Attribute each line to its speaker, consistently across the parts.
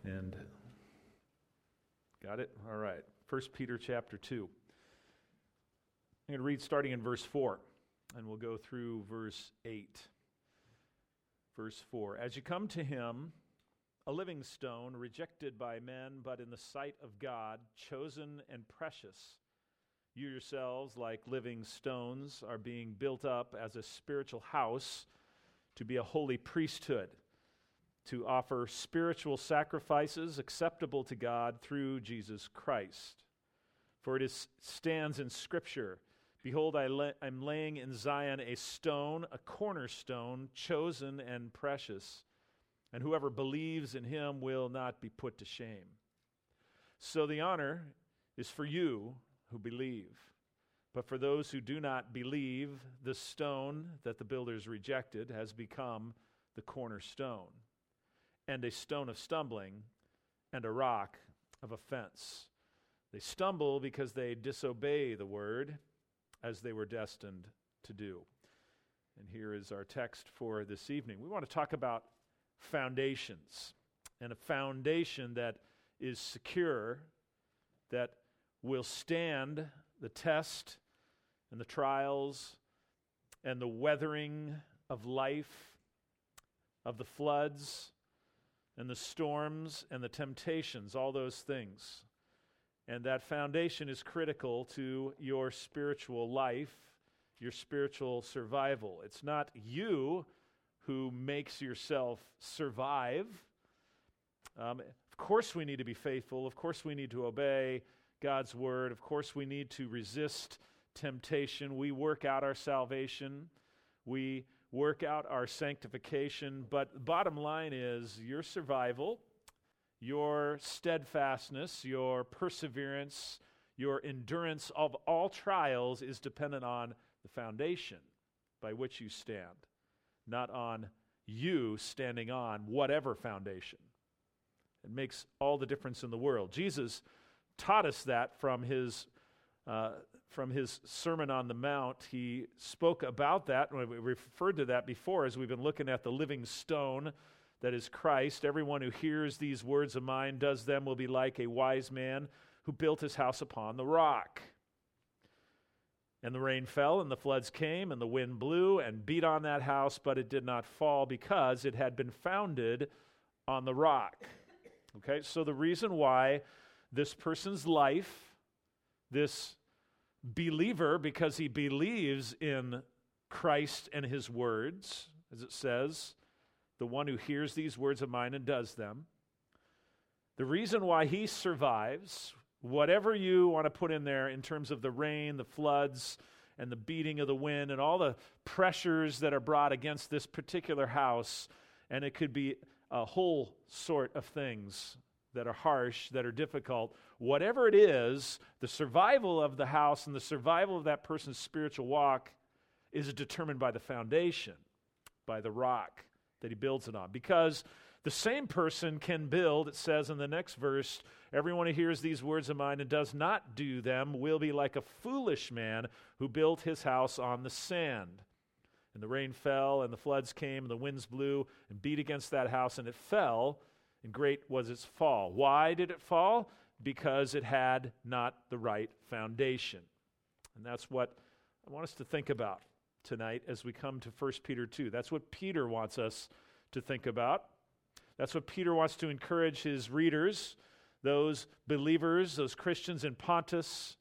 Speaker 1: And got it? All right. 1 Peter chapter 2. I'm going to read starting in verse 4, and we'll go through verse 8. Verse 4. As you come to him, a living stone, rejected by men, but in the sight of God, chosen and precious, you yourselves, like living stones, are being built up as a spiritual house to be a holy priesthood, to offer spiritual sacrifices acceptable to God through Jesus Christ. For it stands in Scripture, behold, I'm laying in Zion a stone, a cornerstone, chosen and precious, and whoever believes in him will not be put to shame. So the honor is for you who believe. But for those who do not believe, the stone that the builders rejected has become the cornerstone, and a stone of stumbling, and a rock of offense. They stumble because they disobey the word, as they were destined to do. And here is our text for this evening. We want to talk about foundations, and a foundation that is secure, that will stand the test and the trials and the weathering of life, of the floods and the storms and the temptations, all those things. And that foundation is critical to your spiritual life, your spiritual survival. It's not you who makes yourself survive. Of course we need to be faithful. Of course we need to obey God's word. Of course we need to resist temptation. We work out our salvation. We work out our sanctification. But the bottom line is your survival, your steadfastness, your perseverance, your endurance of all trials is dependent on the foundation by which you stand, not on you standing on whatever foundation. It makes all the difference in the world. Jesus taught us that from his Sermon on the Mount. He spoke about that, and we referred to that before as we've been looking at the living stone that is Christ. Everyone who hears these words of mine, does them, will be like a wise man who built his house upon the rock. And the rain fell, and the floods came, and the wind blew and beat on that house, but it did not fall because it had been founded on the rock. Okay, so the reason why this person's life, this believer, because he believes in Christ and his words, as it says, the one who hears these words of mine and does them, the reason why he survives, whatever you want to put in there in terms of the rain, the floods, and the beating of the wind, and all the pressures that are brought against this particular house, and it could be a whole sort of things that are harsh, that are difficult. Whatever it is, the survival of the house and the survival of that person's spiritual walk is determined by the foundation, by the rock that he builds it on. Because the same person can build, it says in the next verse, everyone who hears these words of mine and does not do them will be like a foolish man who built his house on the sand. And the rain fell, and the floods came, and the winds blew and beat against that house, and it fell, and great was its fall. Why did it fall? Because it had not the right foundation. And that's what I want us to think about tonight as we come to 1 Peter 2. That's what Peter wants us to think about. That's what Peter wants to encourage his readers, those believers, those Christians in Pontus,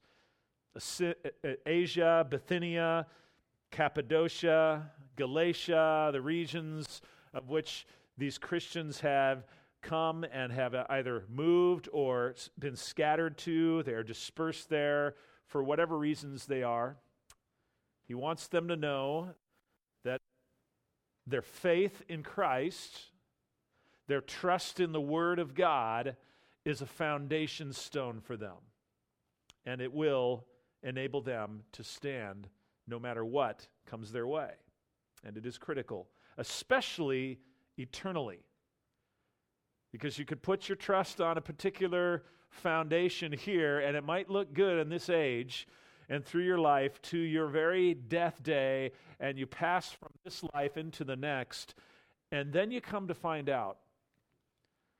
Speaker 1: Asia, Bithynia, Cappadocia, Galatia, the regions of which these Christians have come and have either moved or been scattered to. They are dispersed there for whatever reasons they are. He wants them to know that their faith in Christ, their trust in the Word of God, is a foundation stone for them. And it will enable them to stand no matter what comes their way. And it is critical, especially eternally. Because you could put your trust on a particular foundation here, and it might look good in this age and through your life to your very death day, and you pass from this life into the next, and then you come to find out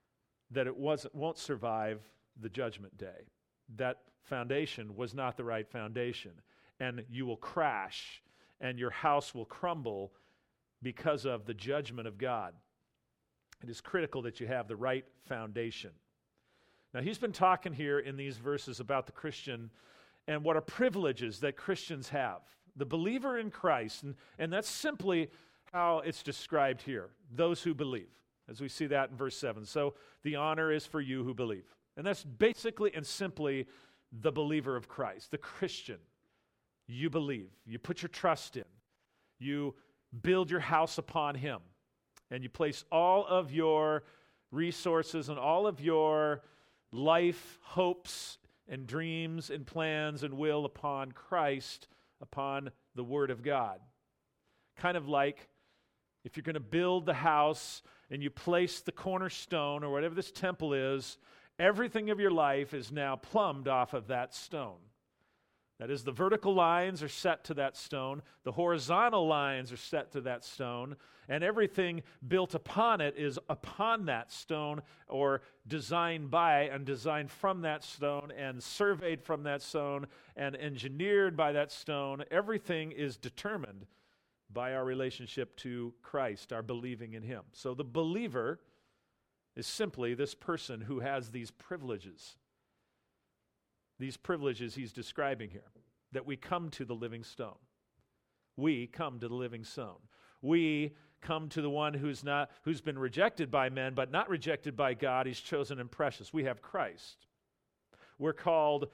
Speaker 1: that it won't survive the judgment day. That foundation was not the right foundation, and you will crash, and your house will crumble because of the judgment of God. It is critical that you have the right foundation. Now, he's been talking here in these verses about the Christian and what are privileges that Christians have. The believer in Christ, and that's simply how it's described here, those who believe, as we see that in verse 7. So the honor is for you who believe. And that's basically and simply the believer of Christ, the Christian. You believe. You put your trust in. You build your house upon him. And you place all of your resources and all of your life, hopes, and dreams and plans and will upon Christ, upon the Word of God. Kind of like if you're going to build the house and you place the cornerstone or whatever this temple is, everything of your life is now plumbed off of that stone. That is, the vertical lines are set to that stone, the horizontal lines are set to that stone, and everything built upon it is upon that stone, or designed by and designed from that stone, and surveyed from that stone, and engineered by that stone. Everything is determined by our relationship to Christ, our believing in him. So the believer is simply this person who has these privileges. These privileges he's describing here, that we come to the living stone. We come to the living stone. We come to the one who's been rejected by men, but not rejected by God. He's chosen and precious. We have Christ. We're called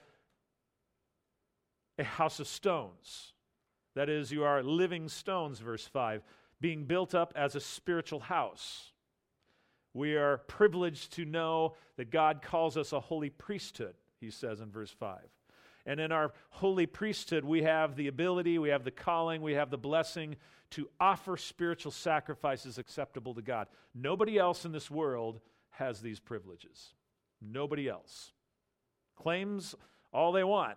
Speaker 1: a house of stones. That is, you are living stones, verse 5, being built up as a spiritual house. We are privileged to know that God calls us a holy priesthood, he says in verse 5. And in our holy priesthood, we have the ability, we have the calling, we have the blessing to offer spiritual sacrifices acceptable to God. Nobody else in this world has these privileges. Nobody else. Claims all they want.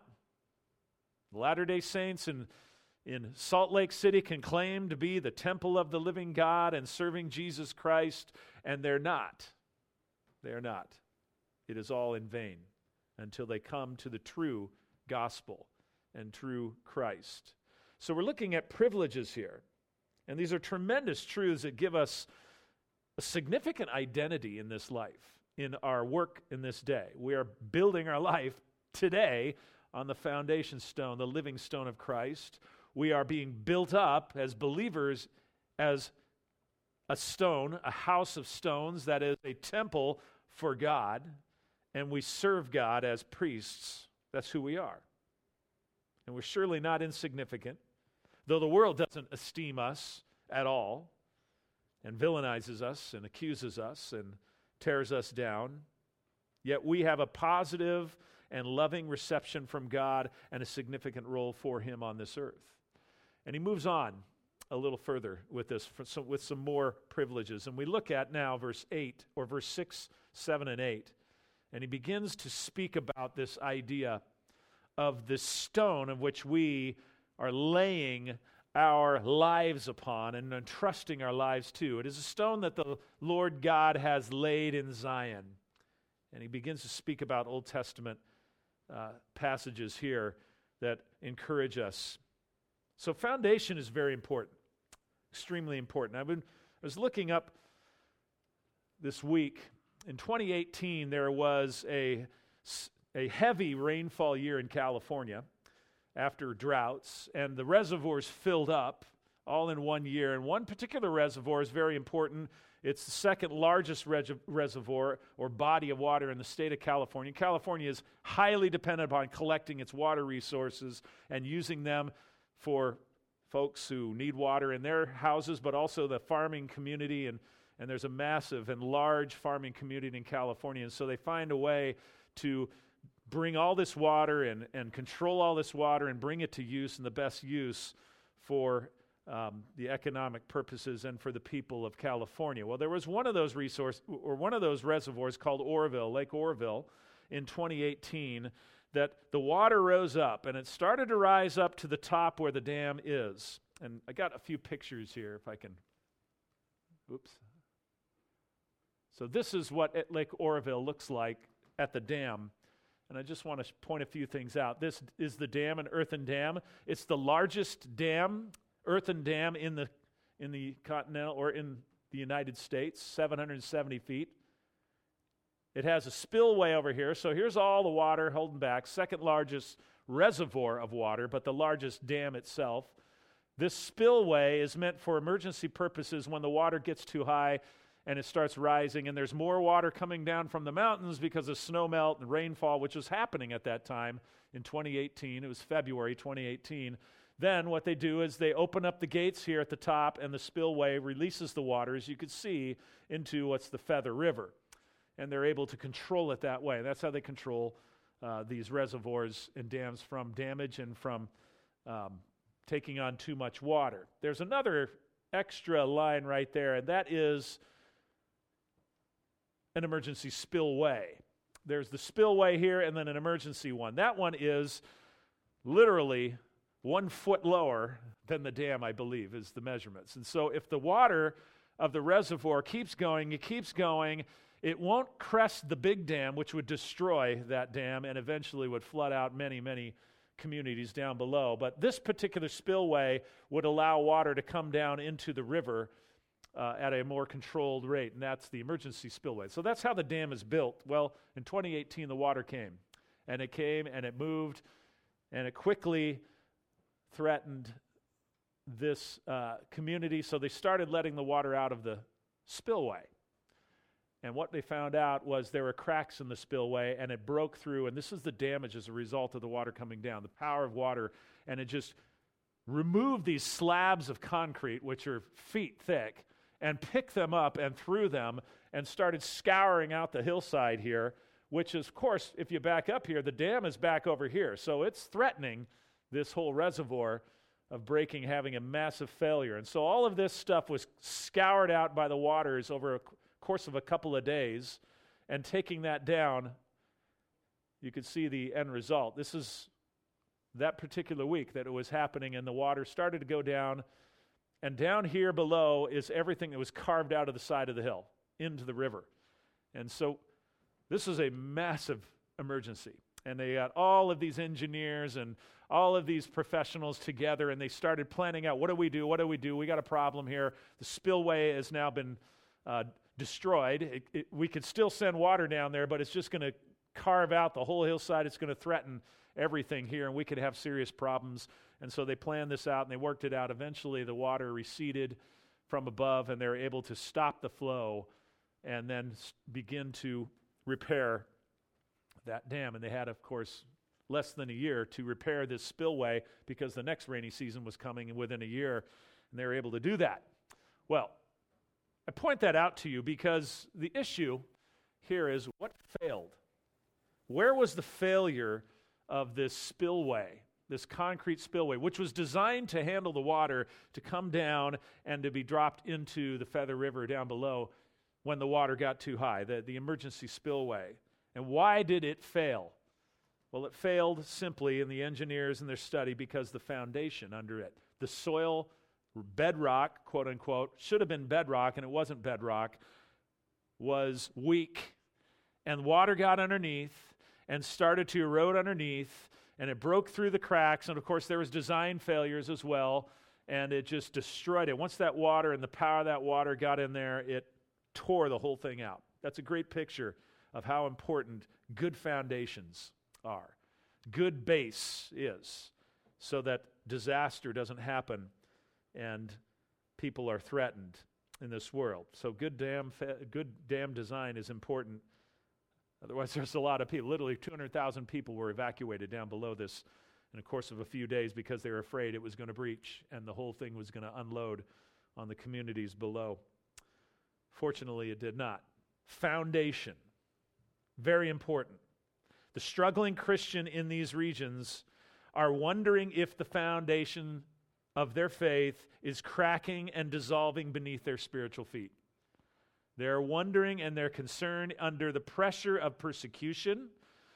Speaker 1: Latter-day Saints in Salt Lake City can claim to be the temple of the living God and serving Jesus Christ, and they're not. They're not. It is all in vain until they come to the true gospel and true Christ. So we're looking at privileges here, and these are tremendous truths that give us a significant identity in this life, in our work in this day. We are building our life today on the foundation stone, the living stone of Christ. We are being built up as believers as a stone, a house of stones, that is a temple for God, and we serve God as priests. That's who we are. And we're surely not insignificant, though the world doesn't esteem us at all and villainizes us and accuses us and tears us down. Yet we have a positive and loving reception from God and a significant role for him on this earth. And he moves on a little further with this, with some more privileges. And we look at now verse 8, or verse 6, 7, and 8. And he begins to speak about this idea of the stone of which we are laying our lives upon and entrusting our lives to. It is a stone that the Lord God has laid in Zion. And he begins to speak about Old Testament passages here that encourage us. So foundation is very important, extremely important. I was looking up this week. In 2018, there was a heavy rainfall year in California after droughts, and the reservoirs filled up all in 1 year. And one particular reservoir is very important. It's the second largest reservoir or body of water in the state of California. California is highly dependent upon collecting its water resources and using them for folks who need water in their houses, but also the farming community, and there's a massive and large farming community in California. And so they find a way to bring all this water and control all this water and bring it to use, and the best use for the economic purposes and for the people of California. Well, there was one of those reservoirs called Oroville, Lake Oroville, in 2018, that the water rose up, and it started to rise up to the top where the dam is. And I got a few pictures here, if I can. Oops. So this is what Lake Oroville looks like at the dam. And I just want to point a few things out. This is the dam, an earthen dam. It's the largest dam, earthen dam in the continental or in the United States, 770 feet. It has a spillway over here. So here's all the water holding back. Second largest reservoir of water, but the largest dam itself. This spillway is meant for emergency purposes when the water gets too high and it starts rising, and there's more water coming down from the mountains because of snow melt and rainfall, which was happening at that time in 2018. It was February 2018. Then what they do is they open up the gates here at the top, and the spillway releases the water, as you can see, into what's the Feather River. And they're able to control it that way. That's how they control these reservoirs and dams from damage and from taking on too much water. There's another extra line right there, and that is an emergency spillway. There's the spillway here and then an emergency one. That one is literally 1 foot lower than the dam, I believe, is the measurements. And so if the water of the reservoir keeps going, it won't crest the big dam, which would destroy that dam and eventually would flood out many, many communities down below. But this particular spillway would allow water to come down into the river at a more controlled rate, and that's the emergency spillway. So that's how the dam is built. Well, in 2018, the water came, and it moved, and it quickly threatened this community, so they started letting the water out of the spillway. And what they found out was there were cracks in the spillway, and it broke through, and this is the damage as a result of the water coming down, the power of water, and it just removed these slabs of concrete, which are feet thick, and picked them up and threw them and started scouring out the hillside here, which is, of course, if you back up here, the dam is back over here. So it's threatening this whole reservoir of breaking, having a massive failure. And so all of this stuff was scoured out by the waters over a course of a couple of days, and taking that down, you could see the end result. This is that particular week that it was happening, and the water started to go down. And down here below is everything that was carved out of the side of the hill into the river. And so this is a massive emergency. And they got all of these engineers and all of these professionals together, and they started planning out, what do we do? What do we do? We got a problem here. The spillway has now been destroyed. We could still send water down there, but it's just going to carve out the whole hillside. It's going to threaten everything here, and we could have serious problems. And so they planned this out, and they worked it out. Eventually, the water receded from above, and they were able to stop the flow and then begin to repair that dam. And they had, of course, less than a year to repair this spillway because the next rainy season was coming within a year, and they were able to do that. Well, I point that out to you because the issue here is what failed. Where was the failure of this spillway, this concrete spillway, which was designed to handle the water to come down and to be dropped into the Feather River down below when the water got too high, the emergency spillway? And why did it fail? Well, it failed simply in the engineers and their study because the foundation under it, the soil, bedrock, quote unquote, should have been bedrock, and it wasn't bedrock, was weak. And water got underneath and started to erode underneath, and it broke through the cracks, and of course there was design failures as well, and it just destroyed it. Once that water and the power of that water got in there, it tore the whole thing out. That's a great picture of how important good foundations are. Good base is, so that disaster doesn't happen and people are threatened in this world. So good dam design is important. Otherwise, there's a lot of people. Literally 200,000 people were evacuated down below this in the course of a few days because they were afraid it was going to breach and the whole thing was going to unload on the communities below. Fortunately, it did not. Foundation, very important. The struggling Christian in these regions are wondering if the foundation of their faith is cracking and dissolving beneath their spiritual feet. They're wondering and they're concerned under the pressure of persecution,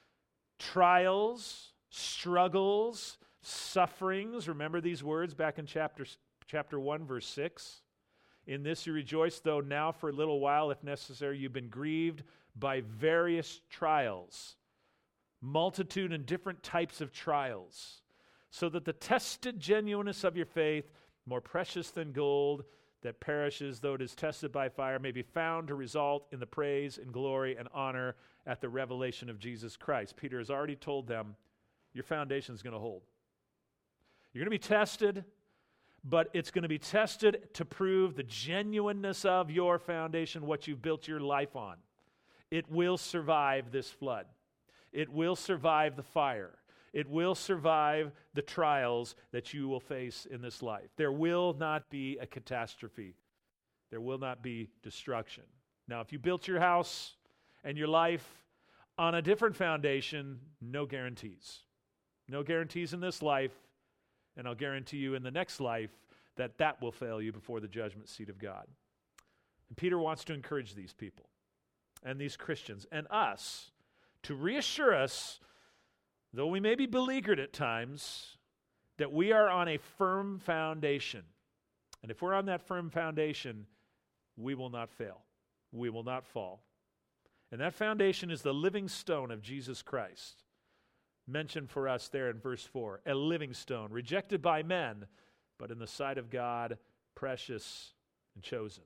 Speaker 1: trials, struggles, sufferings. Remember these words back in chapter 1, verse 6. In this you rejoice, though now for a little while, if necessary, you've been grieved by various trials, multitude and different types of trials, so that the tested genuineness of your faith, more precious than gold that perishes, though it is tested by fire, may be found to result in the praise and glory and honor at the revelation of Jesus Christ. Peter has already told them, your foundation is going to hold. You're going to be tested, but it's going to be tested to prove the genuineness of your foundation, what you've built your life on. It will survive this flood. It will survive the fire. It will survive the trials that you will face in this life. There will not be a catastrophe. There will not be destruction. Now, if you built your house and your life on a different foundation, no guarantees. No guarantees in this life, and I'll guarantee you in the next life that will fail you before the judgment seat of God. And Peter wants to encourage these people and these Christians and us to reassure us, though we may be beleaguered at times, that we are on a firm foundation. And if we're on that firm foundation, we will not fail. We will not fall. And that foundation is the living stone of Jesus Christ, mentioned for us there in verse 4. A living stone, rejected by men, but in the sight of God, precious and chosen.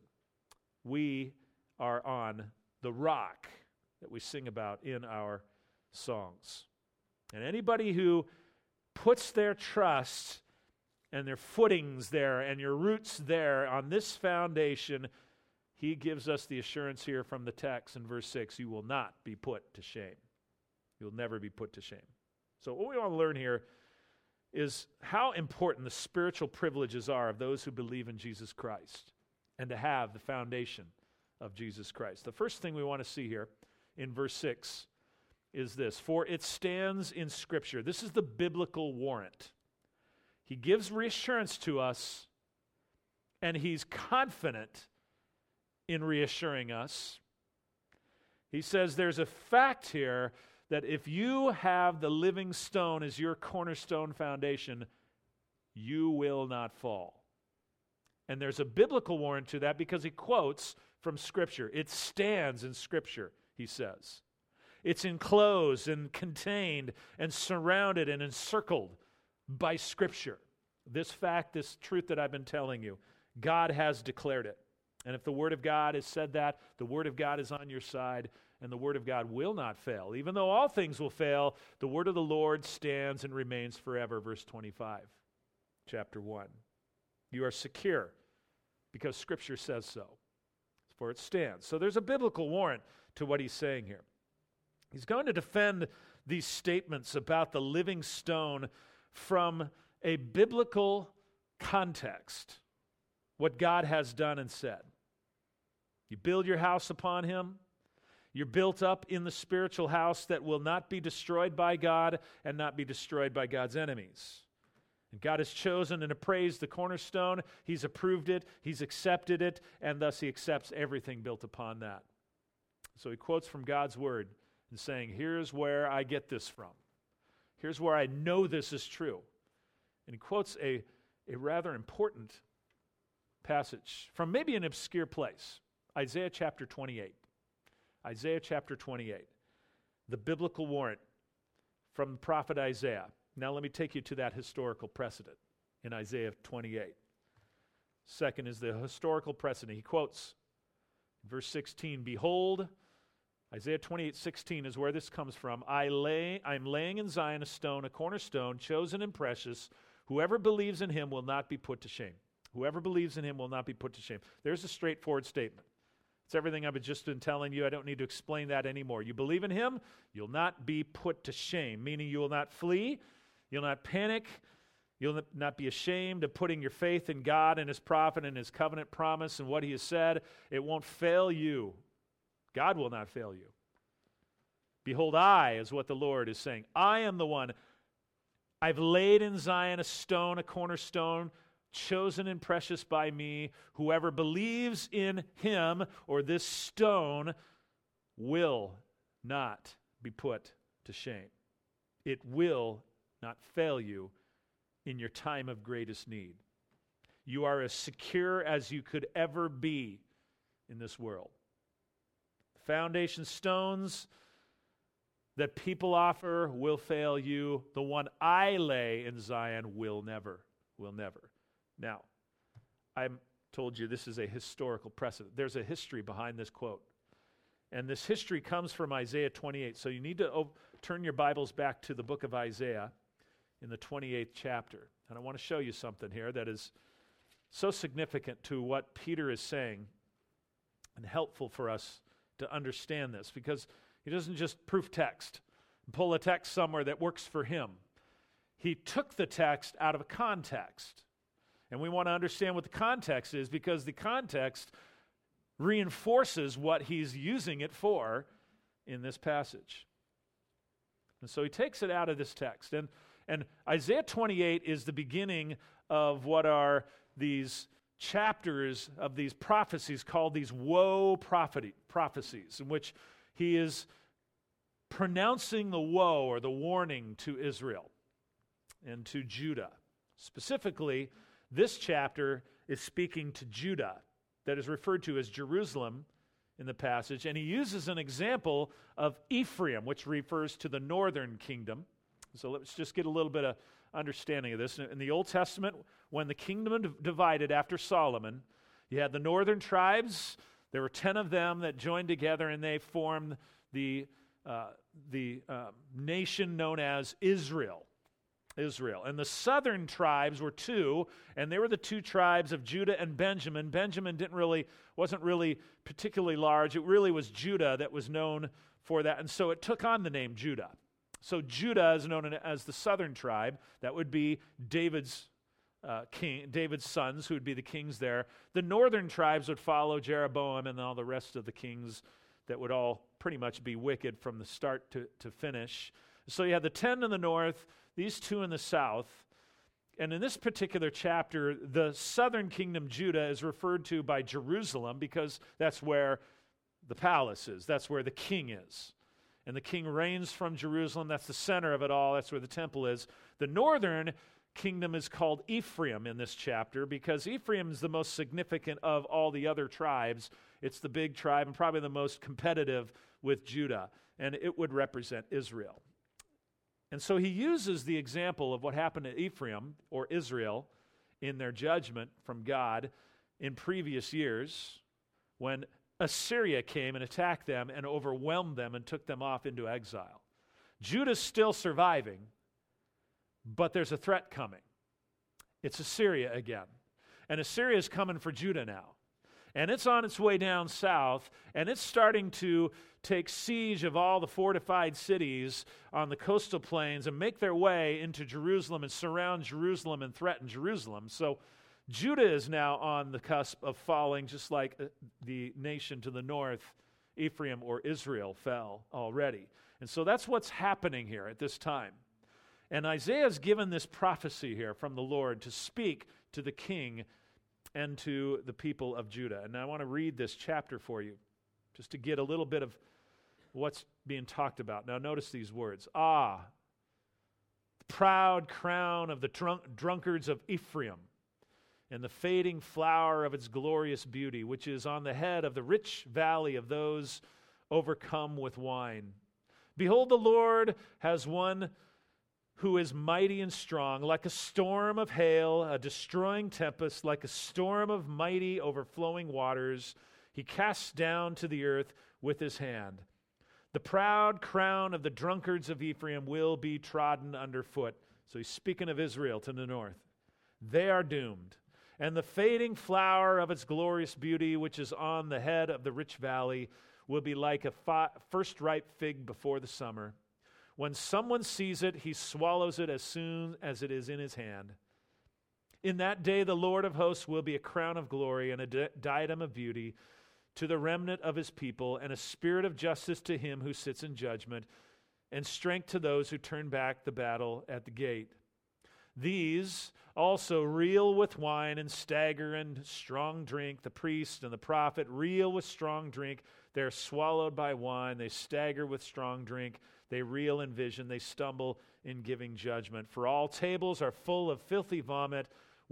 Speaker 1: We are on the rock that we sing about in our songs. And anybody who puts their trust and their footings there and your roots there on this foundation, he gives us the assurance here from the text in verse 6, you will not be put to shame. You'll never be put to shame. So what we want to learn here is how important the spiritual privileges are of those who believe in Jesus Christ and to have the foundation of Jesus Christ. The first thing we want to see here in verse 6 is this: for it stands in Scripture. This is the biblical warrant. He gives reassurance to us, and he's confident in reassuring us. He says there's a fact here that if you have the living stone as your cornerstone foundation, you will not fall. And there's a biblical warrant to that because he quotes from Scripture. It stands in Scripture, he says. It's enclosed and contained and surrounded and encircled by Scripture. This fact, this truth that I've been telling you, God has declared it. And if the Word of God has said that, the Word of God is on your side, and the Word of God will not fail. Even though all things will fail, the Word of the Lord stands and remains forever. Verse 25, chapter 1. You are secure because Scripture says so, for it stands. So there's a biblical warrant to what he's saying here. He's going to defend these statements about the living stone from a biblical context, what God has done and said. You build your house upon him. You're built up in the spiritual house that will not be destroyed by God and not be destroyed by God's enemies. And God has chosen and appraised the cornerstone. He's approved it. He's accepted it. And thus he accepts everything built upon that. So he quotes from God's word and saying, here's where I get this from. Here's where I know this is true. And he quotes a rather important passage from maybe an obscure place. Isaiah chapter 28. Isaiah chapter 28. The biblical warrant from the prophet Isaiah. Now let me take you to that historical precedent in Isaiah 28. Second is the historical precedent. He quotes verse 16, behold, Isaiah 28:16 is where this comes from. I'm laying in Zion a stone, a cornerstone, chosen and precious. Whoever believes in him will not be put to shame. Whoever believes in him will not be put to shame. There's a straightforward statement. It's everything I've just been telling you. I don't need to explain that anymore. You believe in him, you'll not be put to shame, meaning you will not flee, you'll not panic, you'll not be ashamed of putting your faith in God and his prophet and his covenant promise and what he has said. It won't fail you. God will not fail you. Behold, I is what the Lord is saying. I am the one. I've laid in Zion a stone, a cornerstone, chosen and precious by me. Whoever believes in him or this stone will not be put to shame. It will not fail you in your time of greatest need. You are as secure as you could ever be in this world. The foundation stones that people offer will fail you. The one I lay in Zion will never. Now, I told you this is a historical precedent. There's a history behind this quote. And this history comes from Isaiah 28. So you need to turn your Bibles back to the book of Isaiah in the 28th chapter. And I want to show you something here that is so significant to what Peter is saying and helpful for us to understand this, because he doesn't just proof text and pull a text somewhere that works for him. He took the text out of a context. And we want to understand what the context is, because the context reinforces what he's using it for in this passage. And so he takes it out of this text. And Isaiah 28 is the beginning of what are these chapters of these prophecies called these woe prophecies, in which he is pronouncing the woe or the warning to Israel and to Judah. Specifically, this chapter is speaking to Judah, that is referred to as Jerusalem in the passage, and he uses an example of Ephraim, which refers to the northern kingdom. So let's just get a little bit of understanding of this. In the Old Testament, when the kingdom divided after Solomon, you had the northern tribes. There were 10 of them that joined together, and they formed the nation known as Israel. And the southern tribes were 2, and they were the 2 tribes of Judah and Benjamin. Benjamin wasn't really particularly large. It really was Judah that was known for that, and so it took on the name Judah. So Judah is known as the southern tribe. That would be David's sons, who would be the kings there. The northern tribes would follow Jeroboam and all the rest of the kings that would all pretty much be wicked from the start to finish. So you have the 10 in the north, these 2 in the south. And in this particular chapter, the southern kingdom, Judah, is referred to by Jerusalem because that's where the palace is. That's where the king is. And the king reigns from Jerusalem. That's the center of it all. That's where the temple is. The northern kingdom is called Ephraim in this chapter because Ephraim is the most significant of all the other tribes. It's the big tribe and probably the most competitive with Judah. And it would represent Israel. And so he uses the example of what happened to Ephraim, or Israel, in their judgment from God in previous years when Assyria came and attacked them and overwhelmed them and took them off into exile. Judah's still surviving, but there's a threat coming. It's Assyria again. And Assyria is coming for Judah now. And it's on its way down south, and it's starting to take siege of all the fortified cities on the coastal plains and make their way into Jerusalem and surround Jerusalem and threaten Jerusalem. So Judah is now on the cusp of falling, just like the nation to the north, Ephraim or Israel, fell already. And so that's what's happening here at this time. And Isaiah is given this prophecy here from the Lord to speak to the king and to the people of Judah. And I want to read this chapter for you, just to get a little bit of what's being talked about. Now notice these words. The proud crown of the drunkards of Ephraim, and the fading flower of its glorious beauty, which is on the head of the rich valley of those overcome with wine. Behold, the Lord has one who is mighty and strong, like a storm of hail, a destroying tempest, like a storm of mighty overflowing waters. He casts down to the earth with his hand. The proud crown of the drunkards of Ephraim will be trodden underfoot. So he's speaking of Israel to the north. They are doomed. And the fading flower of its glorious beauty, which is on the head of the rich valley, will be like a first ripe fig before the summer. When someone sees it, he swallows it as soon as it is in his hand. In that day, the Lord of hosts will be a crown of glory and a diadem of beauty to the remnant of his people, and a spirit of justice to him who sits in judgment, and strength to those who turn back the battle at the gate. These also reel with wine and stagger in strong drink. The priest and the prophet reel with strong drink. They are swallowed by wine. They stagger with strong drink. They reel in vision. They stumble in giving judgment. For all tables are full of filthy vomit with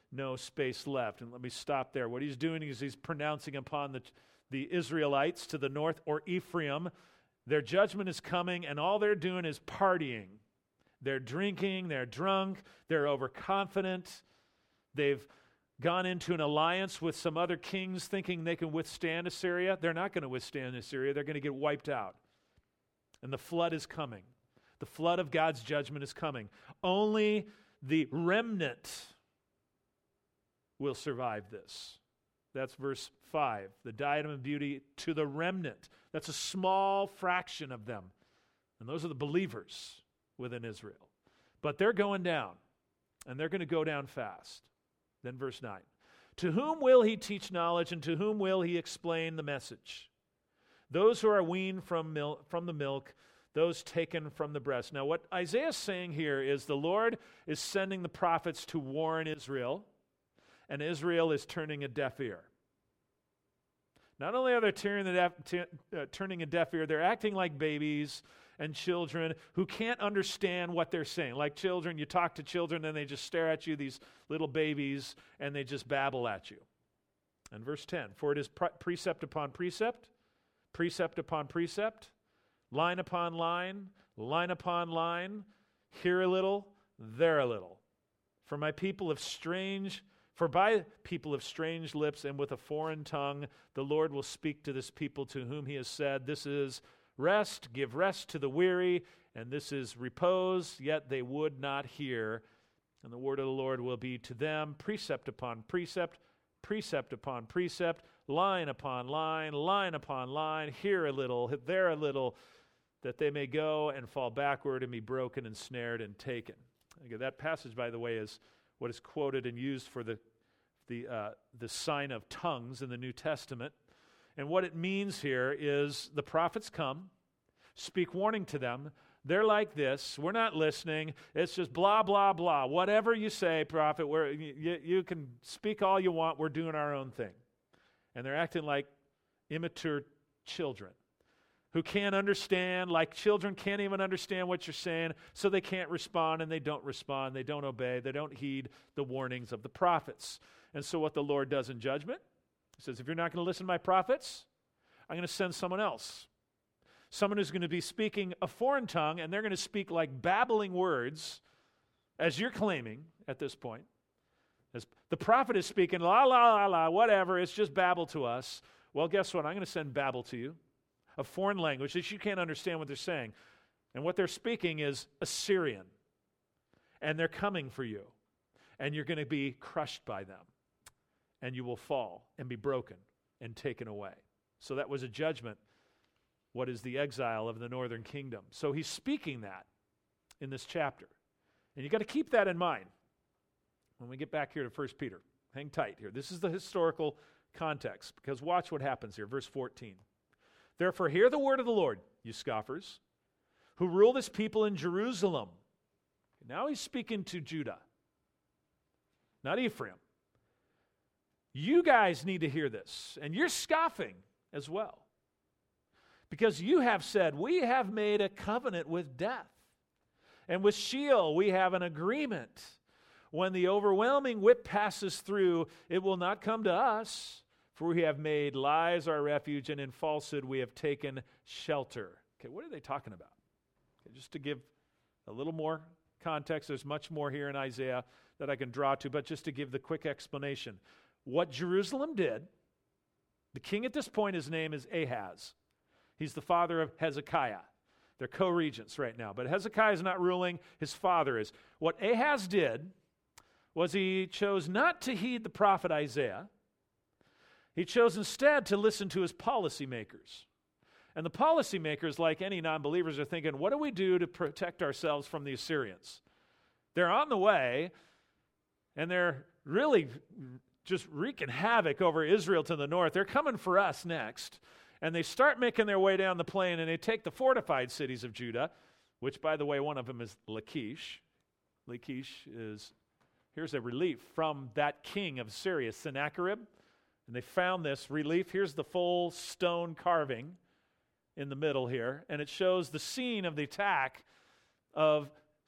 Speaker 1: no space left. And let me stop there. What he's doing is he's pronouncing upon the Israelites to the north, or Ephraim. Their judgment is coming, and all they're doing is partying. They're drinking, they're drunk, they're overconfident. They've gone into an alliance with some other kings thinking they can withstand Assyria. They're not going to withstand Assyria. They're going to get wiped out. And the flood is coming. The flood of God's judgment is coming. Only the remnant will survive this. That's verse 5. The diadem of beauty to the remnant. That's a small fraction of them. And those are the believers within Israel. But they're going down. And they're going to go down fast. Then verse 9. To whom will he teach knowledge, and to whom will he explain the message? Those who are weaned from the milk, those taken from the breast. Now what Isaiah is saying here is the Lord is sending the prophets to warn Israel, and Israel is turning a deaf ear. Not only are they turning a deaf ear, they're acting like babies and children who can't understand what they're saying. Like children, you talk to children and they just stare at you, these little babies, and they just babble at you. And verse 10, for it is precept upon precept, precept upon precept, line upon line, line upon line, here a little, there a little. For by people of strange lips and with a foreign tongue, the Lord will speak to this people to whom he has said, this is rest, give rest to the weary, and this is repose, yet they would not hear. And the word of the Lord will be to them precept upon precept, precept upon precept, line upon line, line upon line, here a little, there a little, that they may go and fall backward and be broken and snared and taken. Okay, that passage, by the way, is what is quoted and used for the sign of tongues in the New Testament. And what it means here is the prophets come, speak warning to them. They're like this. We're not listening. It's just blah, blah, blah. Whatever you say, prophet, you can speak all you want. We're doing our own thing. And they're acting like immature children who can't understand, like children can't even understand what you're saying, so they can't respond, and they don't respond. They don't obey. They don't heed the warnings of the prophets. And so what the Lord does in judgment, he says, if you're not going to listen to my prophets, I'm going to send someone else. Someone who's going to be speaking a foreign tongue, and they're going to speak like babbling words, as you're claiming at this point. As the prophet is speaking, la, la, la, la, whatever, it's just babble to us. Well, guess what? I'm going to send babble to you, a foreign language that you can't understand what they're saying. And what they're speaking is Assyrian. And they're coming for you. And you're going to be crushed by them. And you will fall and be broken and taken away. So that was a judgment. What is the exile of the northern kingdom? So he's speaking that in this chapter. And you've got to keep that in mind when we get back here to 1 Peter. Hang tight here. This is the historical context, because watch what happens here. Verse 14. Therefore hear the word of the Lord, you scoffers, who rule this people in Jerusalem. Now he's speaking to Judah, not Ephraim. You guys need to hear this, and you're scoffing as well. Because you have said, we have made a covenant with death, and with Sheol we have an agreement. When the overwhelming whip passes through, it will not come to us, for we have made lies our refuge, and in falsehood we have taken shelter. Okay, what are they talking about? Okay, just to give a little more context, there's much more here in Isaiah that I can draw to, but just to give the quick explanation. What Jerusalem did, the king at this point, his name is Ahaz. He's the father of Hezekiah. They're co-regents right now, but Hezekiah is not ruling, his father is. What Ahaz did was he chose not to heed the prophet Isaiah. He chose instead to listen to his policymakers. And the policymakers, like any non-believers, are thinking, what do we do to protect ourselves from the Assyrians? They're on the way, and they're really just wreaking havoc over Israel to the north. They're coming for us next. And they start making their way down the plain, and they take the fortified cities of Judah, which, by the way, one of them is Lachish. Lachish is, here's a relief from that king of Syria, Sennacherib. And they found this relief. Here's the full stone carving in the middle here. And it shows the scene of the attack of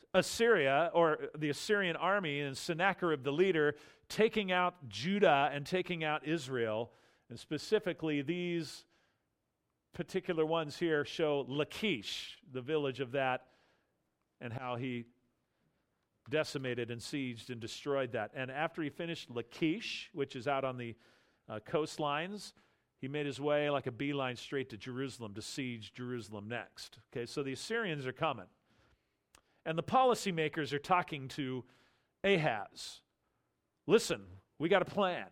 Speaker 1: Assyria, or the Assyrian army, and Sennacherib the leader, taking out Judah and taking out Israel. And specifically, these particular ones here show Lachish, the village of that, and how he decimated and sieged and destroyed that. And after he finished Lachish, which is out on the coastlines, he made his way like a beeline straight to Jerusalem to siege Jerusalem next. Okay, so the Assyrians are coming. And the policymakers are talking to Ahaz. Listen, we got a plan.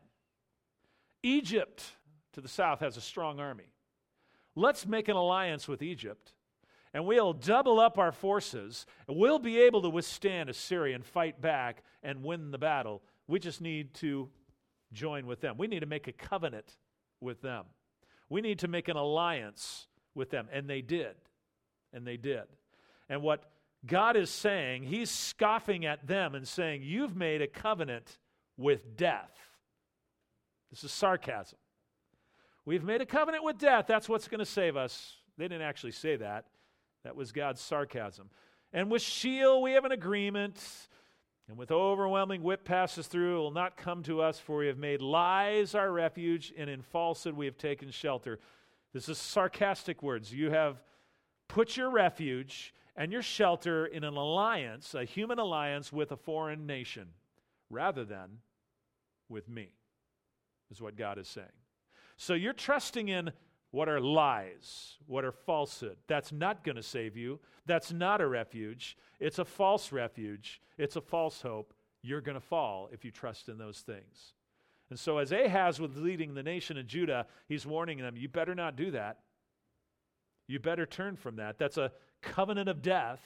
Speaker 1: Egypt to the south has a strong army. Let's make an alliance with Egypt, and we'll double up our forces, and we'll be able to withstand Assyria and fight back and win the battle. We just need to join with them. We need to make a covenant with them. We need to make an alliance with them. And they did. And they did. And what God is saying, he's scoffing at them and saying, you've made a covenant with death. This is sarcasm. We've made a covenant with death. That's what's going to save us. They didn't actually say that. That was God's sarcasm. And with Sheol we have an agreement. And with overwhelming whip passes through, it will not come to us, for we have made lies our refuge, and in falsehood we have taken shelter. This is sarcastic words. You have put your refuge and your shelter in an alliance, a human alliance with a foreign nation, rather than with me, is what God is saying. So you're trusting in what are lies, what are falsehood. That's not going to save you. That's not a refuge. It's a false refuge. It's a false hope. You're going to fall if you trust in those things. And so as Ahaz was leading the nation of Judah, he's warning them, you better not do that. You better turn from that. That's a covenant of death.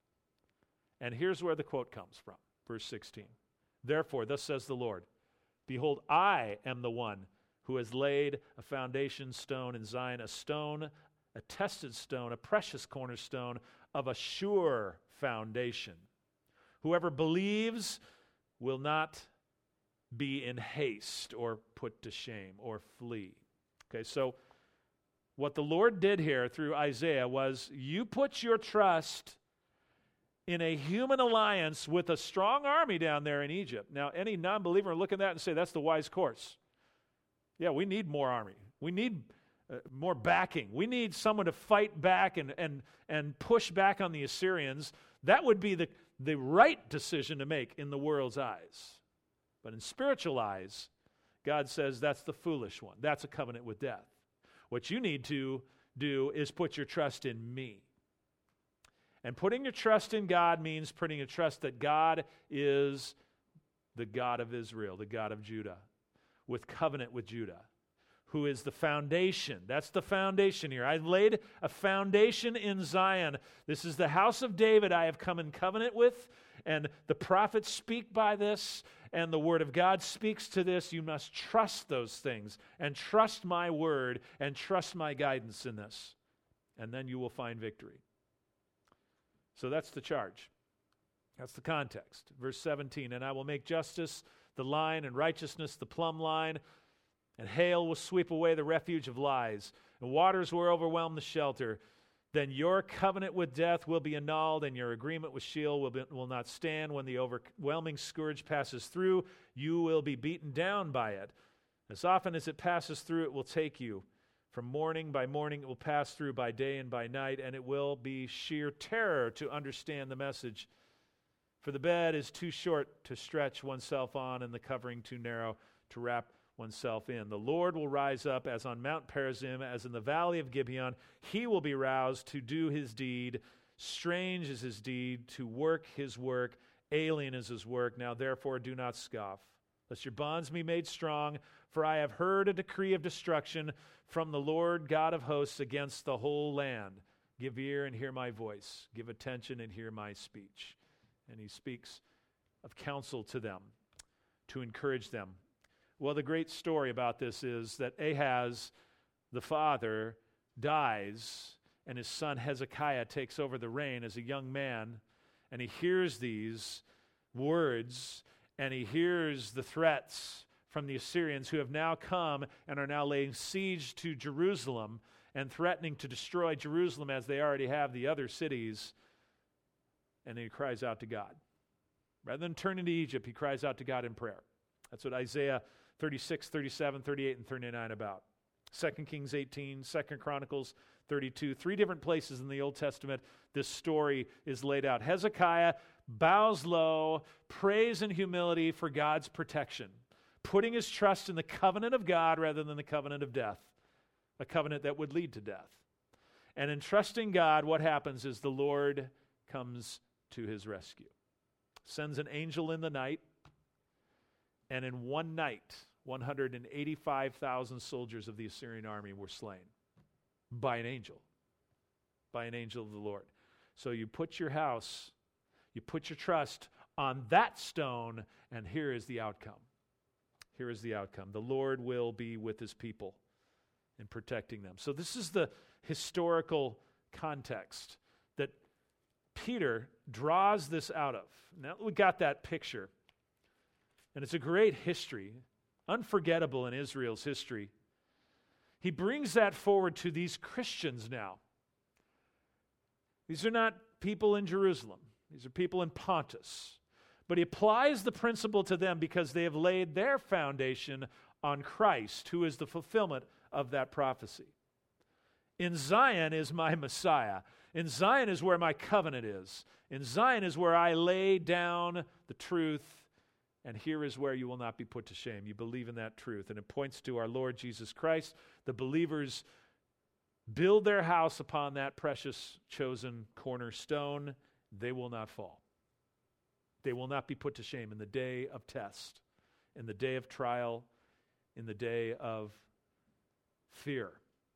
Speaker 1: And here's where the quote comes from, verse 16. Therefore, thus says the Lord, behold, I am the one who has laid a foundation stone in Zion, a stone, a tested stone, a precious cornerstone of a sure foundation. Whoever believes will not be in haste or put to shame or flee. Okay, so what the Lord did here through Isaiah was you put your trust in a human alliance with a strong army down there in Egypt. Now, any non-believer will look at that and say, that's the wise course. Yeah, we need more army. We need more backing. We need someone to fight back and push back on the Assyrians. That would be the right decision to make in the world's eyes. But in spiritual eyes, God says that's the foolish one. That's a covenant with death. What you need to do is put your trust in me. And putting your trust in God means putting your trust that God is the God of Israel, the God of Judah, with covenant with Judah, who is the foundation. That's the foundation here. I laid a foundation in Zion. This is the house of David I have come in covenant with, and the prophets speak by this, and the word of God speaks to this. You must trust those things, and trust my word, and trust my guidance in this, and then you will find victory. So that's the charge. That's the context. Verse 17, and I will make justice the line, and righteousness the plumb line, and hail will sweep away the refuge of lies, and waters will overwhelm the shelter. Then your covenant with death will be annulled, and your agreement with Sheol will not stand. When the overwhelming scourge passes through, you will be beaten down by it. As often as it passes through, it will take you. From morning by morning, it will pass through by day and by night, and it will be sheer terror to understand the message. For the bed is too short to stretch oneself on, and the covering too narrow to wrap oneself in. The Lord will rise up as on Mount Perazim, as in the valley of Gibeon. He will be roused to do his deed. Strange is his deed, to work his work. Alien is his work. Now therefore do not scoff, lest your bonds be made strong. For I have heard a decree of destruction from the Lord God of hosts against the whole land. Give ear and hear my voice. Give attention and hear my speech. And he speaks of counsel to them, to encourage them. Well, the great story about this is that Ahaz, the father, dies, and his son Hezekiah takes over the reign as a young man, and he hears these words, and he hears the threats from the Assyrians who have now come and are now laying siege to Jerusalem and threatening to destroy Jerusalem as they already have the other cities. And then he cries out to God. Rather than turning to Egypt, he cries out to God in prayer. That's what Isaiah 36, 37, 38, and 39 about. 2 Kings 18, 2 Chronicles 32, 3 different places in the Old Testament this story is laid out. Hezekiah bows low, prays in humility for God's protection, putting his trust in the covenant of God rather than the covenant of death, a covenant that would lead to death. And in trusting God, what happens is the Lord comes to his rescue, sends an angel in the night, and in one night, 185,000 soldiers of the Assyrian army were slain by an angel of the Lord. So you put your house, you put your trust on that stone, and here is the outcome. Here is the outcome. The Lord will be with his people in protecting them. So this is the historical context that Peter draws this out of. Now we got that picture, and it's a great history, unforgettable in Israel's history. He brings that forward to these Christians now. These are not people in Jerusalem. These are people in Pontus. But he applies the principle to them because they have laid their foundation on Christ, who is the fulfillment of that prophecy. In Zion is my Messiah. In Zion is where my covenant is. In Zion is where I lay down the truth, and here is where you will not be put to shame. You believe in that truth, and it points to our Lord Jesus Christ. The believers build their house upon that precious chosen cornerstone. They will not fall. They will not be put to shame in the day of test, in the day of trial, in the day of fear,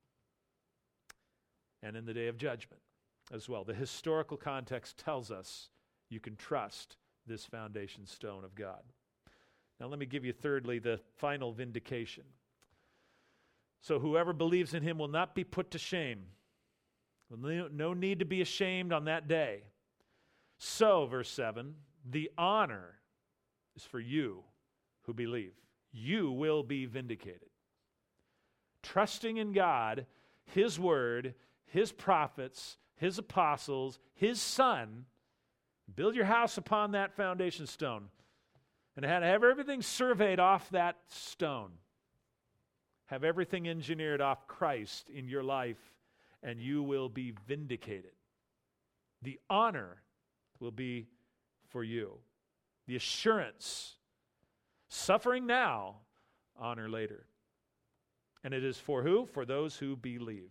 Speaker 1: and in the day of judgment as well. The historical context tells us you can trust this foundation stone of God. Now let me give you thirdly the final vindication. So whoever believes in him will not be put to shame. No need to be ashamed on that day. So, verse 7, the honor is for you who believe. You will be vindicated. Trusting in God, his word, his prophets, his apostles, his Son, build your house upon that foundation stone and have everything surveyed off that stone. Have everything engineered off Christ in your life, and you will be vindicated. The honor will be for you. The assurance, suffering now, honor later. And it is for who? For those who believe.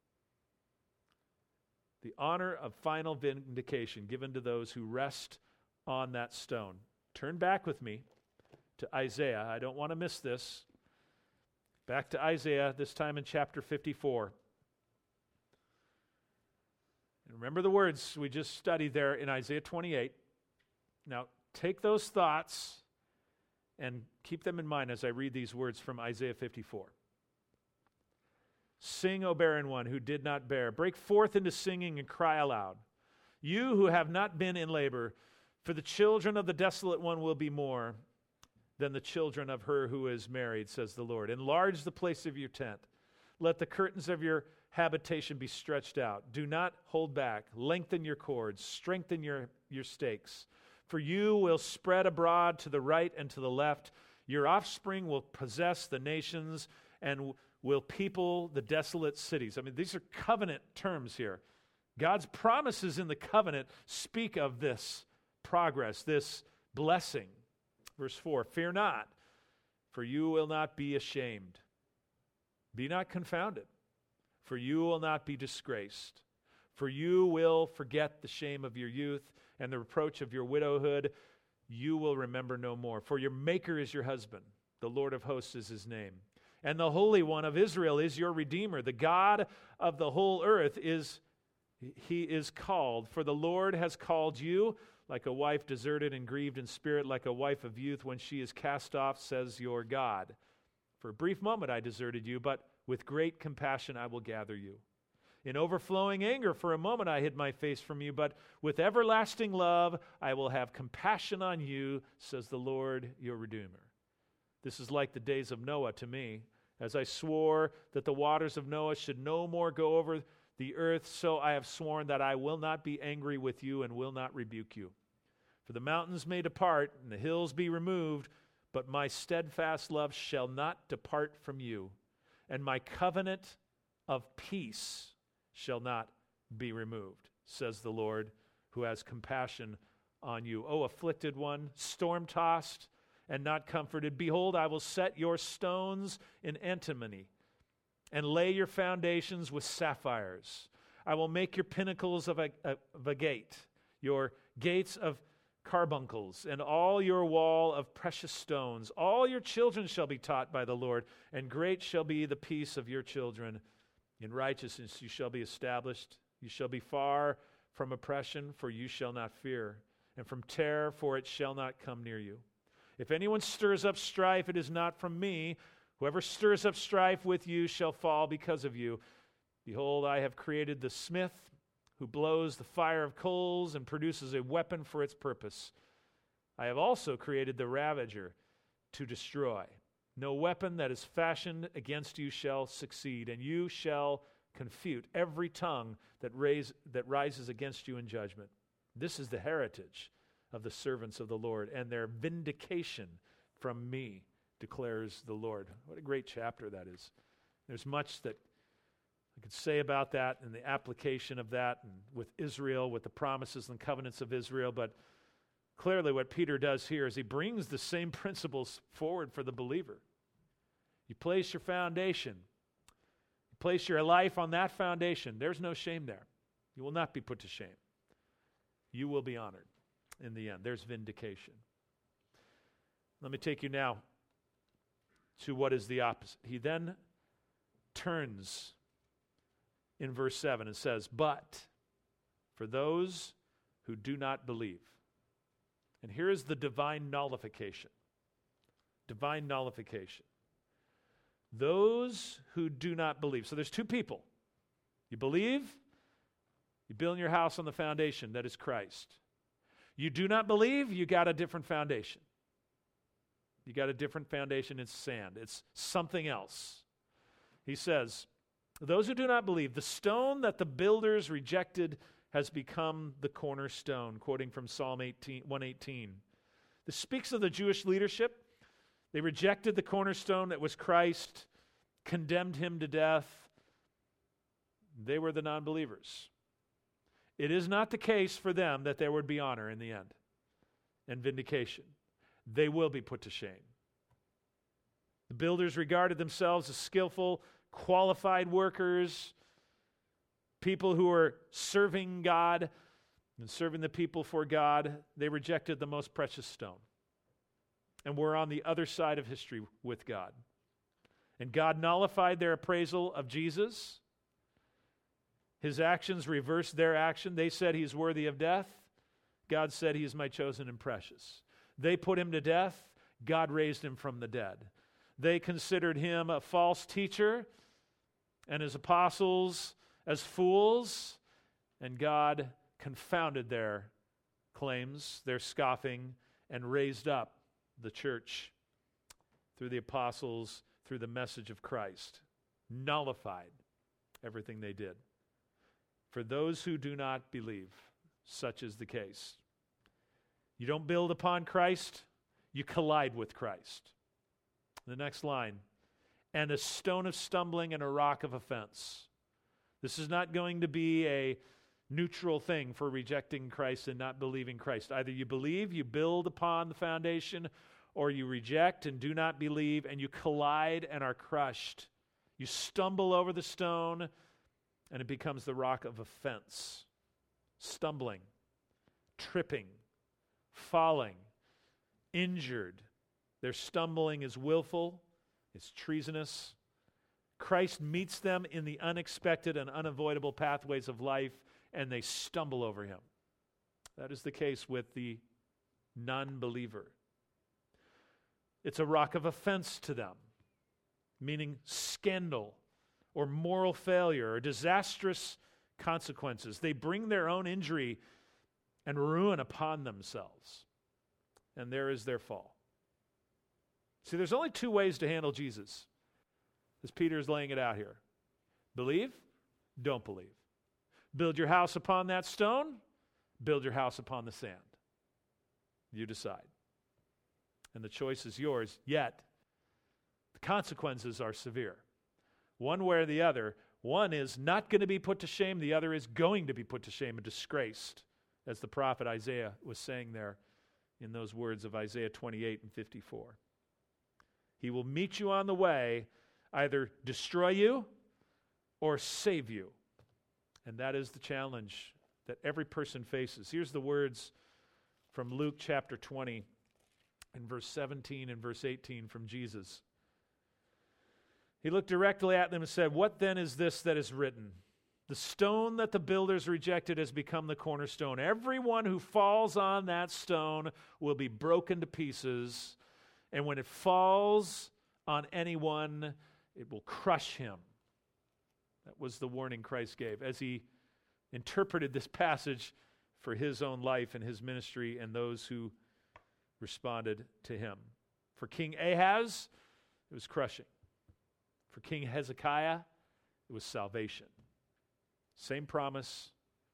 Speaker 1: The honor of final vindication given to those who rest on that stone. Turn back with me to Isaiah. I don't want to miss this. Back to Isaiah, this time in chapter 54. And remember the words we just studied there in Isaiah 28. Now, take those thoughts and keep them in mind as I read these words from Isaiah 54. Sing, O barren one who did not bear. Break forth into singing and cry aloud. You who have not been in labor, for the children of the desolate one will be more than the children of her who is married, says the Lord. Enlarge the place of your tent. Let the curtains of your habitation be stretched out. Do not hold back. Lengthen your cords. Strengthen your stakes. For you will spread abroad to the right and to the left. Your offspring will possess the nations and will people the desolate cities. I mean, these are covenant terms here. God's promises in the covenant speak of this progress, this blessing. Verse 4, fear not, for you will not be ashamed. Be not confounded, for you will not be disgraced. For you will forget the shame of your youth and the reproach of your widowhood. You will remember no more. For your Maker is your husband. The Lord of hosts is his name. And the Holy One of Israel is your Redeemer. The God of the whole earth he is called. For the Lord has called you like a wife deserted and grieved in spirit, like a wife of youth when she is cast off, says your God. For a brief moment I deserted you, but with great compassion I will gather you. In overflowing anger for a moment I hid my face from you, but with everlasting love I will have compassion on you, says the Lord your Redeemer. This is like the days of Noah to me, as I swore that the waters of Noah should no more go over the earth, so I have sworn that I will not be angry with you and will not rebuke you. For the mountains may depart and the hills be removed, but my steadfast love shall not depart from you, and my covenant of peace shall not be removed, says the Lord, who has compassion on you. O afflicted one, storm-tossed and not comforted, behold, I will set your stones in antimony and lay your foundations with sapphires. I will make your pinnacles of agate, your gates of carbuncles, and all your wall of precious stones. All your children shall be taught by the Lord, and great shall be the peace of your children. In righteousness you shall be established. You shall be far from oppression, for you shall not fear, and from terror, for it shall not come near you. If anyone stirs up strife, it is not from me. Whoever stirs up strife with you shall fall because of you. Behold, I have created the smith who blows the fire of coals and produces a weapon for its purpose. I have also created the ravager to destroy. No weapon that is fashioned against you shall succeed, and you shall confute every tongue that rises against you in judgment. This is the heritage of the servants of the Lord, and their vindication from me, declares the Lord. What a great chapter that is. There's much that I could say about that and the application of that, and with Israel, with the promises and covenants of Israel, but clearly what Peter does here is he brings the same principles forward for the believer. You place your foundation, you place your life on that foundation, there's no shame there. You will not be put to shame. You will be honored in the end. There's vindication. Let me take you now to what is the opposite. He then turns in verse 7 and says, but for those who do not believe. And here is the divine nullification. Divine nullification. Those who do not believe. So there's two people. You believe, you build your house on the foundation that is Christ. You do not believe, you got a different foundation. You got a different foundation, it's sand. It's something else. He says, those who do not believe, the stone that the builders rejected has become the cornerstone, quoting from Psalm 118. This speaks of the Jewish leadership. They rejected the cornerstone that was Christ, condemned him to death. They were the non-believers. It is not the case for them that there would be honor in the end and vindication. They will be put to shame. The builders regarded themselves as skillful, qualified workers, people who were serving God and serving the people for God. They rejected the most precious stone and were on the other side of history with God. And God nullified their appraisal of Jesus. His actions reversed their action. They said he's worthy of death. God said he is my chosen and precious. They put him to death. God raised him from the dead. They considered him a false teacher and his apostles as fools, and God confounded their claims, their scoffing, and raised up the church through the apostles, through the message of Christ, nullified everything they did. For those who do not believe, such is the case. You don't build upon Christ, you collide with Christ. The next line, and a stone of stumbling and a rock of offense. This is not going to be a neutral thing for rejecting Christ and not believing Christ. Either you believe, you build upon the foundation, or you reject and do not believe, and you collide and are crushed. You stumble over the stone, and it becomes the rock of offense. Stumbling, tripping, falling, injured. Their stumbling is willful, it's treasonous. Christ meets them in the unexpected and unavoidable pathways of life, and they stumble over him. That is the case with the non-believer. It's a rock of offense to them, meaning scandal or moral failure or disastrous consequences. They bring their own injury and ruin upon themselves, and there is their fall. See, there's only two ways to handle Jesus, as Peter is laying it out here. Believe, don't believe. Build your house upon that stone, build your house upon the sand. You decide. And the choice is yours, yet the consequences are severe. One way or the other. One is not going to be put to shame, the other is going to be put to shame and disgraced, as the prophet Isaiah was saying there in those words of Isaiah 28 and 54. He will meet you on the way, either destroy you or save you. And that is the challenge that every person faces. Here's the words from Luke chapter 20 in verse 17 and verse 18 from Jesus. He looked directly at them and said, "What then is this that is written? The stone that the builders rejected has become the cornerstone. Everyone who falls on that stone will be broken to pieces, and when it falls on anyone, it will crush him." That was the warning Christ gave as he interpreted this passage for his own life and his ministry and those who responded to him. For King Ahaz, it was crushing. For King Hezekiah, it was salvation. Same promise.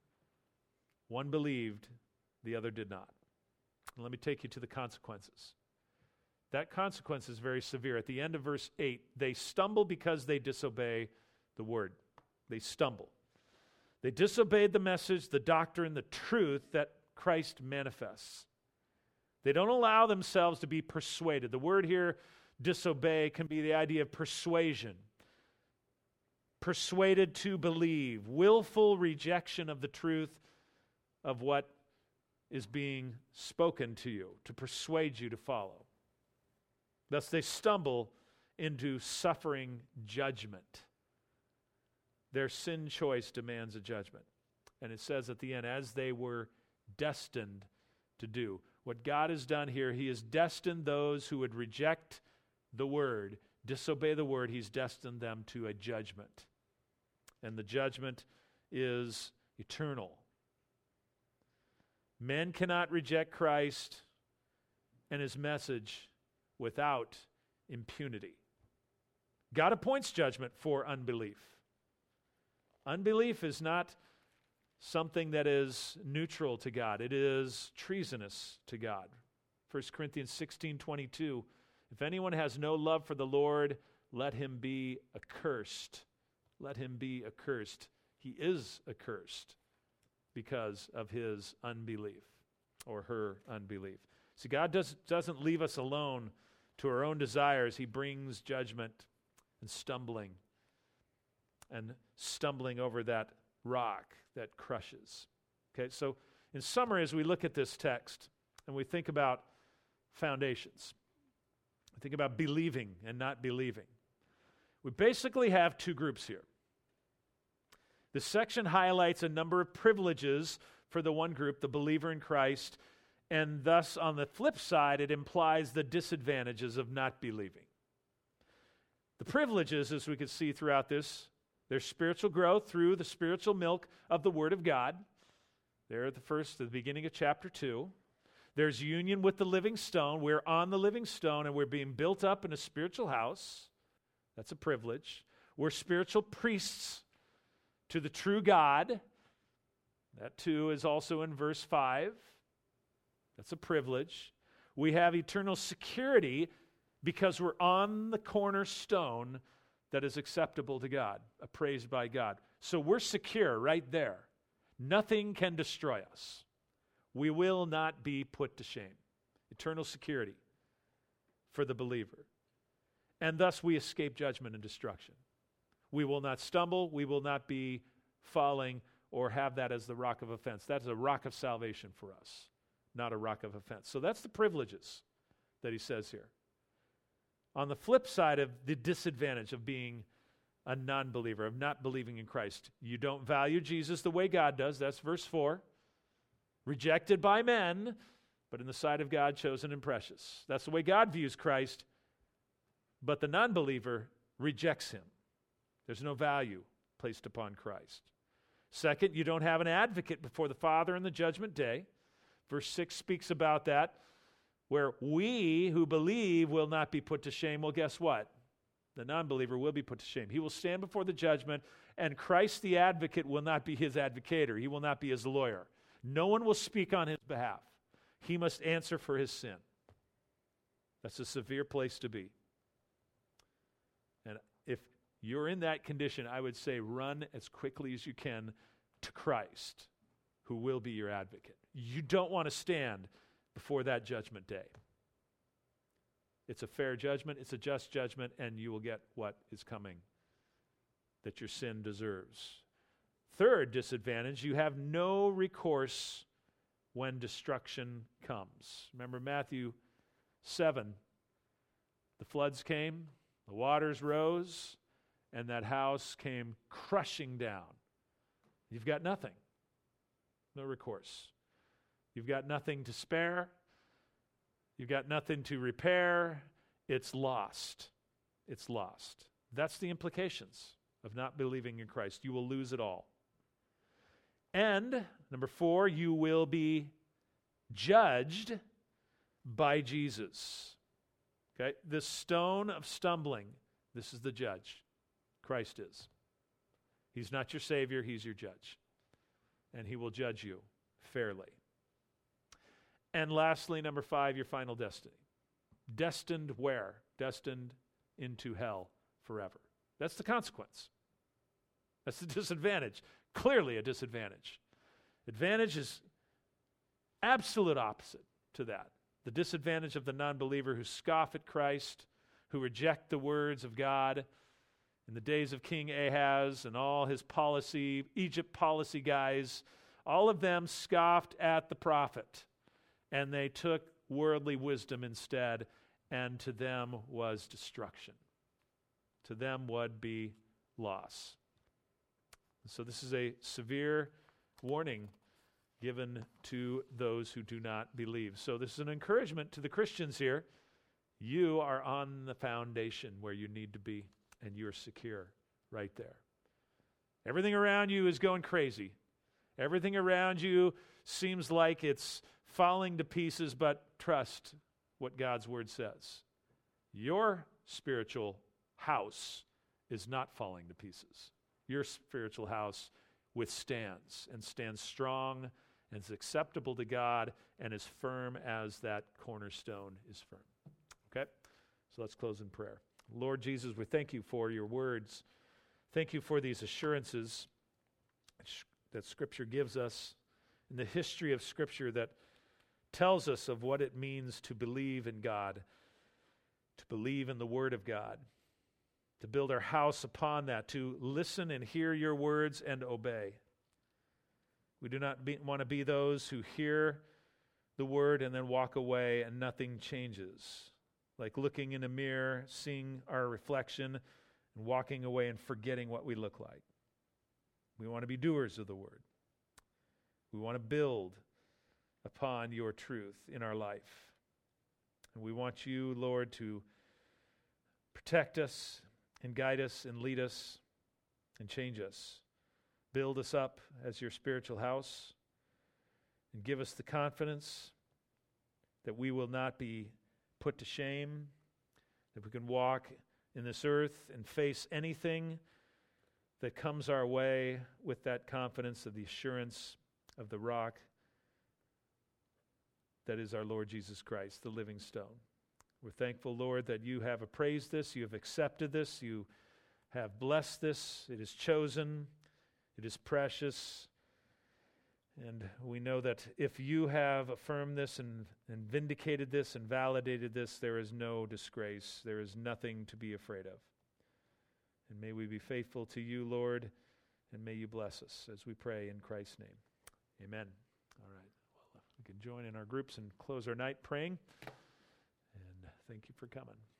Speaker 1: One believed, the other did not. And let me take you to the consequences. That consequence is very severe. At the end of verse 8, they stumble because they disobey the word. They stumble. They disobeyed the message, the doctrine, the truth that Christ manifests. They don't allow themselves to be persuaded. The word here, disobey, can be the idea of persuasion. Persuaded to believe. Willful rejection of the truth of what is being spoken to you, to persuade you to follow. Thus they stumble into suffering judgment. Their sin choice demands a judgment. And it says at the end, as they were destined to do. What God has done here, He has destined those who would reject the word, disobey the word, He's destined them to a judgment. And the judgment is eternal. Men cannot reject Christ and His message without impunity. God appoints judgment for unbelief. Unbelief is not something that is neutral to God. It is treasonous to God. 1 Corinthians 16:22, if anyone has no love for the Lord, let him be accursed. Let him be accursed. He is accursed because of his unbelief or her unbelief. See, God doesn't leave us alone to our own desires. He brings judgment and stumbling over that rock that crushes. Okay, so in summary, as we look at this text and we think about foundations, think about believing and not believing, we basically have two groups here. This section highlights a number of privileges for the one group, the believer in Christ, and thus on the flip side, it implies the disadvantages of not believing. The privileges, as we can see throughout this, there's spiritual growth through the spiritual milk of the Word of God. There at the beginning of chapter 2. There's union with the living stone. We're on the living stone and we're being built up in a spiritual house. That's a privilege. We're spiritual priests to the true God. That too is also in verse 5. That's a privilege. We have eternal security because we're on the cornerstone that is acceptable to God, appraised by God. So we're secure right there. Nothing can destroy us. We will not be put to shame. Eternal security for the believer. And thus we escape judgment and destruction. We will not stumble. We will not be falling or have that as the rock of offense. That's a rock of salvation for us, not a rock of offense. So that's the privileges that he says here. On the flip side of the disadvantage of being a non-believer, of not believing in Christ, you don't value Jesus the way God does. That's verse 4. Rejected by men, but in the sight of God, chosen and precious. That's the way God views Christ, but the non-believer rejects him. There's no value placed upon Christ. Second, you don't have an advocate before the Father in the judgment day. Verse 6 speaks about that, where we who believe will not be put to shame. Well, guess what? The non-believer will be put to shame. He will stand before the judgment, And Christ the advocate will not be his advocator. He will not be his lawyer. No one will speak on his behalf. He must answer for his sin. That's a severe place to be. And if you're in that condition, I would say run as quickly as you can to Christ, who will be your advocate. You don't want to stand before that judgment day. It's a fair judgment, it's a just judgment, and you will get what is coming that your sin deserves. Third disadvantage, you have no recourse when destruction comes. Remember Matthew 7, the floods came, the waters rose, and that house came crushing down. You've got nothing. No recourse. You've got nothing to spare. You've got nothing to repair. It's lost. It's lost. That's the implications of not believing in Christ. You will lose it all. And, number 4, you will be judged by Jesus. Okay? This stone of stumbling, this is the judge. Christ is. He's not your Savior, he's your judge. And he will judge you fairly. And lastly, number 5, your final destiny. Destined where? Destined into hell forever. That's the consequence. That's the disadvantage. Clearly a disadvantage. Advantage is absolute opposite to that. The disadvantage of the non-believer who scoff at Christ, who reject the words of God. In the days of King Ahaz and all his policy, Egypt policy guys, all of them scoffed at the prophet. And they took worldly wisdom instead, and to them was destruction. To them would be loss. So this is a severe warning given to those who do not believe. So this is an encouragement to the Christians here. You are on the foundation where you need to be, and you're secure right there. Everything around you is going crazy. Everything around you seems like it's falling to pieces, but trust what God's word says. Your spiritual house is not falling to pieces. Your spiritual house withstands and stands strong and is acceptable to God and as firm as that cornerstone is firm. Okay? So let's close in prayer. Lord Jesus, we thank you for your words. Thank you for these assurances that Scripture gives us in the history of Scripture that tells us of what it means to believe in God, to believe in the Word of God, to build our house upon that, to listen and hear your words and obey. We do not want to be those who hear the Word and then walk away and nothing changes. Like looking in a mirror, seeing our reflection, and walking away and forgetting what we look like. We want to be doers of the Word. We want to build upon your truth in our life. And we want you, Lord, to protect us and guide us and lead us and change us. Build us up as your spiritual house and give us the confidence that we will not be put to shame, that we can walk in this earth and face anything that comes our way with that confidence of the assurance of the rock that is our Lord Jesus Christ, the living stone. We're thankful, Lord, that you have appraised this, you have accepted this, you have blessed this, it is chosen, it is precious. And we know that if you have affirmed this and vindicated this and validated this, there is no disgrace. There is nothing to be afraid of. And may we be faithful to you, Lord, and may you bless us as we pray in Christ's name. Amen. All right. Well, we can join in our groups and close our night praying. And thank you for coming.